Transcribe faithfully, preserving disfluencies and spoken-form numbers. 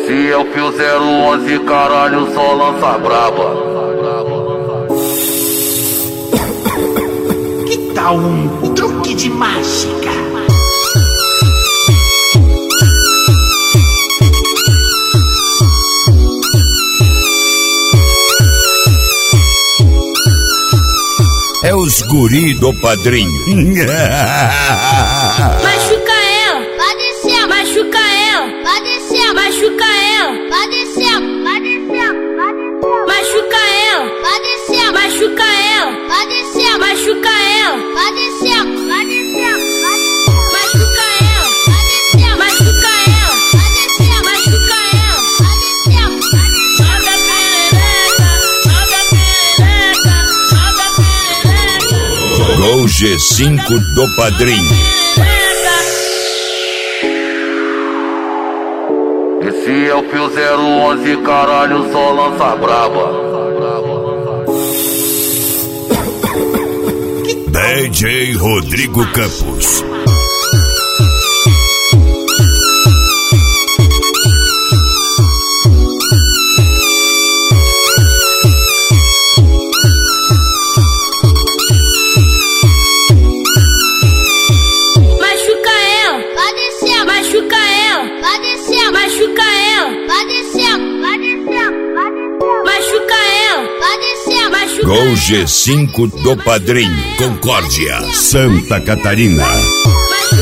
Esse é o Fio zero onze, caralho, só lança braba. Que tal um truque de mágica? É os guri do padrinho. Machuca ela, vai descer, machuca ela, vai descer, machuca ela, vai descer, vai descer, vai descer. Machuca ela, vai descer, machuca ela, vai descer, machuca ela, vai descer, vai descer, vai descer. Machuca ela, vai descer, machuca ela, vai descer, machuca ela, vai descer, vai descer. Sobe a perereca, sobe a perereca, sobe a perereca. Gol G cinco do padrinho. Esse é o Fio zero onze, caralho, só lança braba. D J Rodrigo Campos. Machuca ela, vai descer, machuca ela, vai descer, machuca ela, vai descer, vai descer, vai descer. Machuca ela, vai descer, machuca ela. Gol G cinco do padrinho. Concórdia, Santa Catarina. Machuca